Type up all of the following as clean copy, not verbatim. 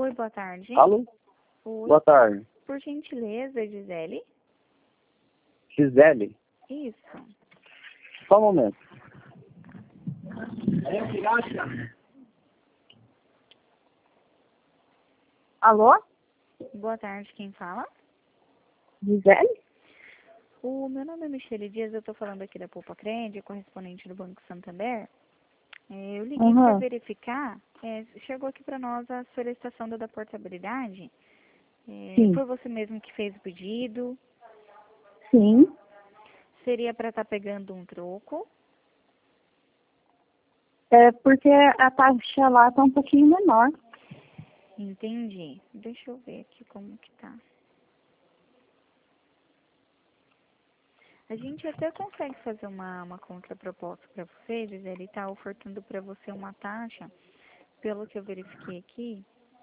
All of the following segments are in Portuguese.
Oi, boa tarde. Alô? Oi, Boa tarde. por gentileza, Gisele? Gisele? Isso. Só um momento. Alô? Boa tarde, quem fala? Gisele? O meu nome é Michele Dias, eu estou falando aqui da Poupa Crédito, correspondente do Banco Santander. Eu liguei para verificar, chegou aqui para nós a solicitação da portabilidade. Sim. Foi você mesmo que fez o pedido? Sim. Seria para estar pegando um troco? É porque a taxa lá tá um pouquinho menor. Entendi. Deixa eu ver aqui como que tá. A gente até consegue fazer uma contraproposta para você, Gisele, ele está ofertando para você uma taxa, pelo que eu verifiquei aqui,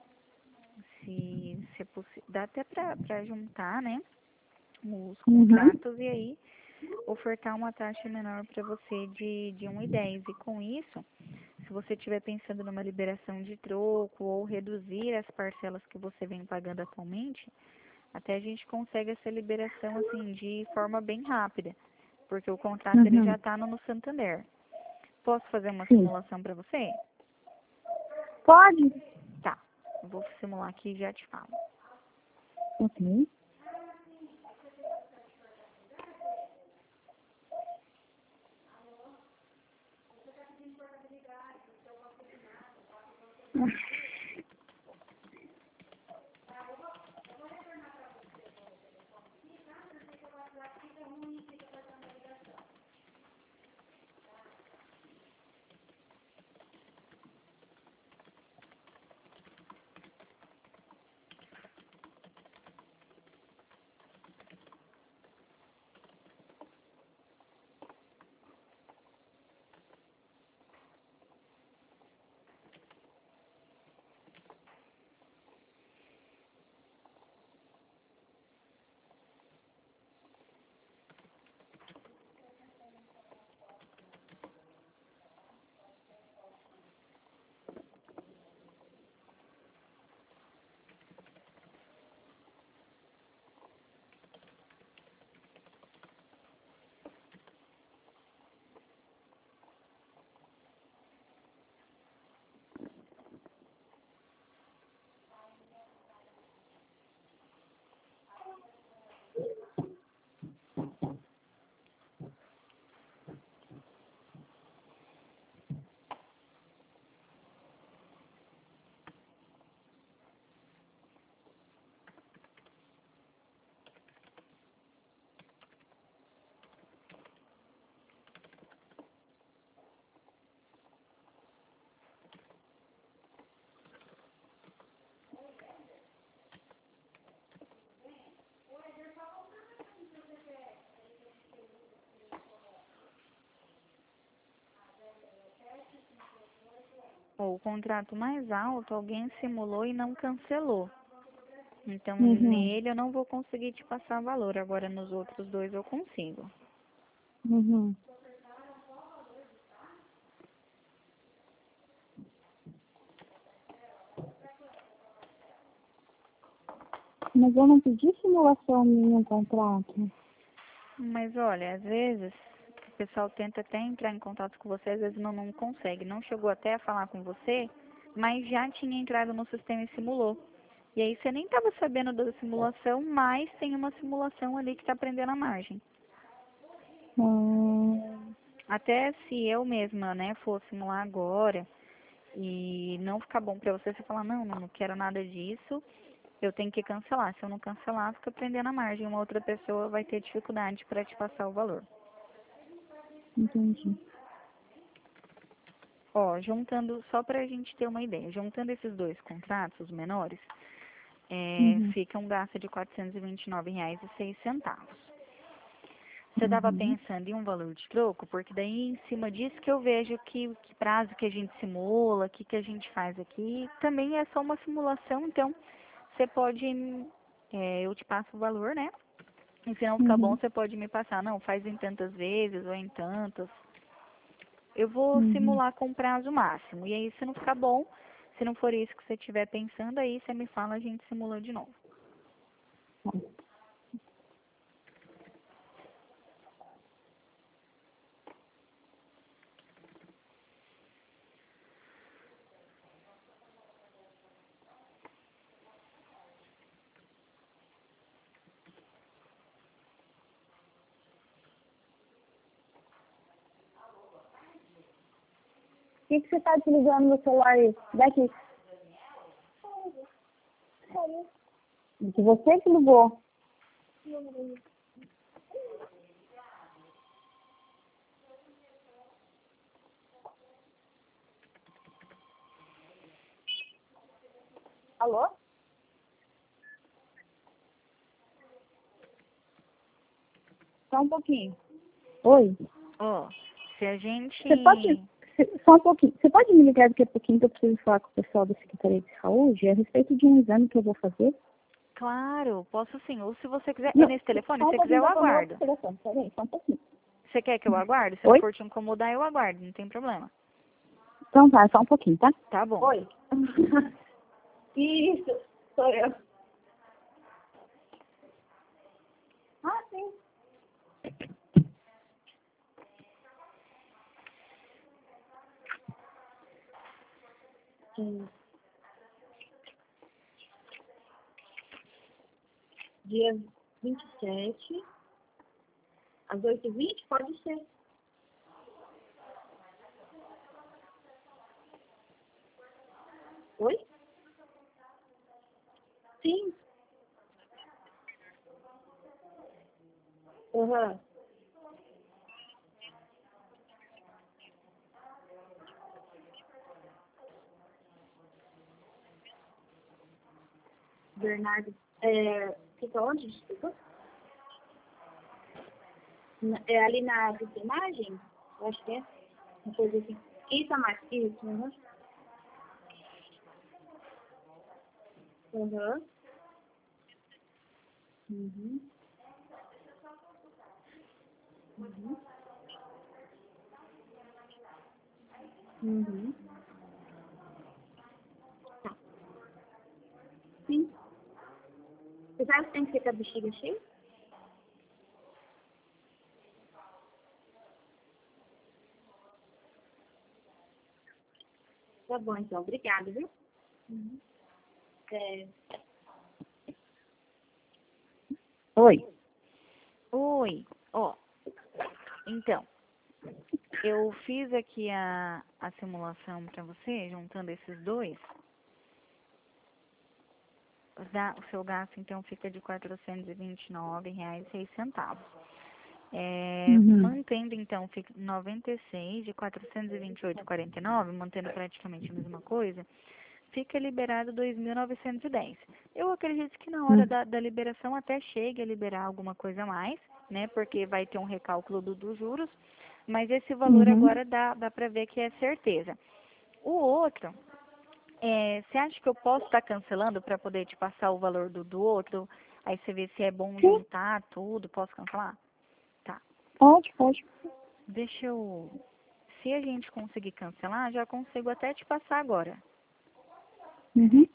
se é possível, dá até para juntar, né, os contratos e aí ofertar uma taxa menor para você de 1,10. E com isso, se você estiver pensando numa liberação de troco ou reduzir as parcelas que você vem pagando atualmente, até a gente consegue essa liberação assim de forma bem rápida, porque o contrato ele já está no Santander. Posso fazer uma Sim. simulação para você? Pode? Tá. Eu vou simular aqui e já te falo. Ok. O contrato mais alto, alguém simulou e não cancelou. Então, Uhum. nele eu não vou conseguir te passar valor. Agora, nos outros dois eu consigo. Uhum. Mas eu não pedi simulação em nenhum contrato. Mas, olha, às vezes o pessoal tenta até entrar em contato com você, às vezes não consegue. Não chegou até a falar com você, mas já tinha entrado no sistema e simulou. E aí você nem estava sabendo da simulação, mas tem uma simulação ali que está prendendo a margem. Até se eu mesma, né, for simular agora e não ficar bom para você, você falar, não quero nada disso, eu tenho que cancelar. Se eu não cancelar, fica prendendo a margem. Uma outra pessoa vai ter dificuldade para te passar o valor. Entendi. Ó, juntando, só para a gente ter uma ideia, juntando esses dois contratos, os menores, fica um gasto de R$ 429,06. Você estava pensando em um valor de troco? Porque daí, em cima disso, que eu vejo que prazo que a gente simula, que a gente faz aqui, também é só uma simulação, então você pode, eu te passo o valor, né? E se não ficar bom, você pode me passar, não, faz em tantas vezes ou em tantas. Eu vou simular com prazo máximo. E aí, se não ficar bom, Se não for isso que você estiver pensando, aí você me fala, a gente simula de novo. Por que você está desligando meu celular aí? Daqui. Que você que ligou. Alô? Só um pouquinho. Oi? Ó, se a gente... Você pode... Só um pouquinho. Você pode me ligar daqui a pouquinho que eu preciso falar com o pessoal da Secretaria de Saúde a respeito de um exame que eu vou fazer? Claro, posso sim. Ou se você quiser, é Não, nesse telefone, só se um você quiser pouquinho eu que eu tô no outro aguardo. telefone. Peraí, só um pouquinho. Você quer que eu aguarde? Se não Oi? for te incomodar, eu aguardo, não tem problema. Então tá, só um pouquinho, tá? Tá bom. Oi. Isso, sou eu. Ah, sim. Dia 27, às 8h20, pode ser. Oi? Sim. Aham. Bernardo, fica onde? Desculpa. É ali na imagem? Eu acho que é. Uma coisa assim. Isso, mais isso. Aham. Aham. Uhum. Uhum. Uhum. Tá. Sim. Você sabe que tem que ser com a bexiga cheia? Tá bom, então. Obrigada, viu? Uhum. É... Oi. Oi, ó, então, eu fiz aqui a simulação para você, juntando esses dois. O seu gasto, então, fica de R$ 429,06. Uhum. Mantendo, então, fica 96 de 428,49, mantendo praticamente a mesma coisa, fica liberado 2.910. Eu acredito que na hora Uhum. da liberação até chegue a liberar alguma coisa a mais, né? Porque vai ter um recálculo dos juros, mas esse valor Uhum. agora dá para ver que é certeza. O outro, você acha que eu posso estar cancelando para poder te passar o valor do outro? Aí você vê se é bom Sim, juntar tudo, posso cancelar? Tá. pode. Deixa eu. Se a gente conseguir cancelar, já consigo até te passar agora. Uhum.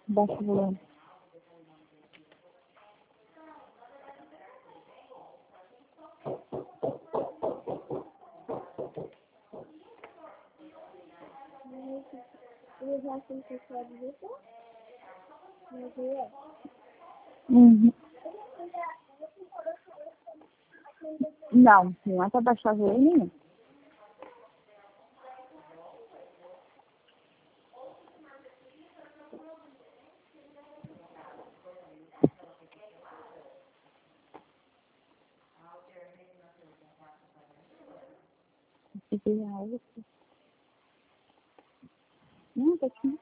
Baixo volume. Uhum. Não é para baixar volume nenhum. Não, tá aqui.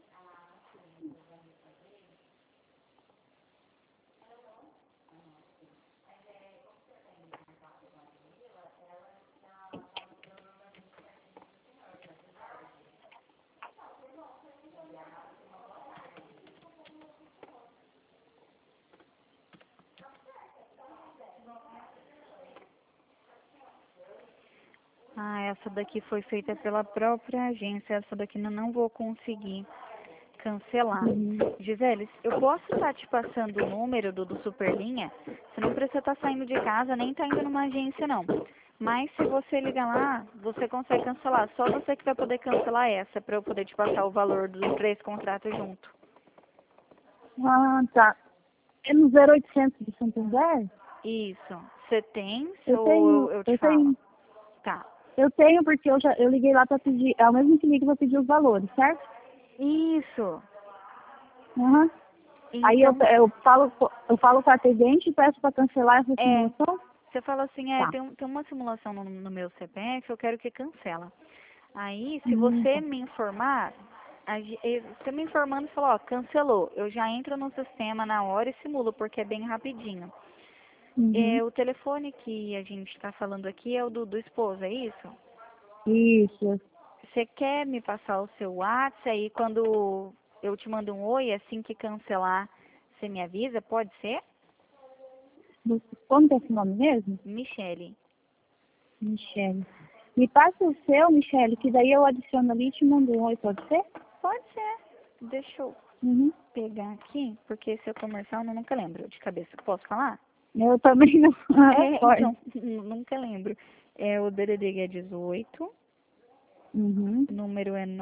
Ah, essa daqui foi feita pela própria agência. Essa daqui eu não vou conseguir cancelar. Uhum. Gisele, eu posso estar te passando o número do Superlinha? Você não precisa estar saindo de casa, nem estar indo numa agência, não. Mas se você ligar lá, você consegue cancelar. Só você que vai poder cancelar essa, para eu poder te passar o valor dos 3 contratos junto. Ah, tá. É no 0800 de Santander? Isso. Você tem? Eu Ou tenho, eu te eu falo? tenho. Tá. Eu tenho porque eu liguei lá para pedir, é o mesmo que liga para pedir os valores, certo? Isso. Uhum. Aí Então, eu falo com a atendente e peço para cancelar essa simulação? você fala assim, Tá. tem uma simulação no meu CPF, eu quero que cancela. Aí, se você Tá. me informar, você me informando e falar, ó, cancelou, eu já entro no sistema na hora e simulo, porque é bem rapidinho. Uhum. O telefone que a gente está falando aqui é o do esposo, é isso? Isso. Você quer me passar o seu WhatsApp aí quando eu te mando um oi, assim que cancelar, você me avisa, pode ser? Como que é esse nome mesmo? Michele. Michele. Me passa o seu, Michele, que daí eu adiciono ali e te mando um oi, pode ser? Pode ser. Deixa eu Uhum. pegar aqui, porque esse é comercial eu nunca lembro de cabeça. Posso falar? Eu também não. Pode. Então, nunca lembro. O DDD é 18, Uhum. o número é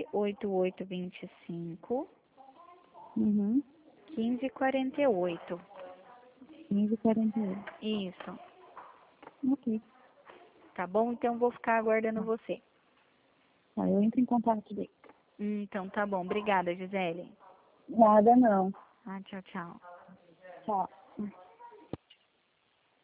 98825 Uhum. 1548. 15h48. Isso. Ok. Tá bom? Então vou ficar aguardando Tá. você. Tá, eu entro em contato daí. Então tá bom. Obrigada, Gisele. Nada não. Ah, tchau, tchau. Tchau.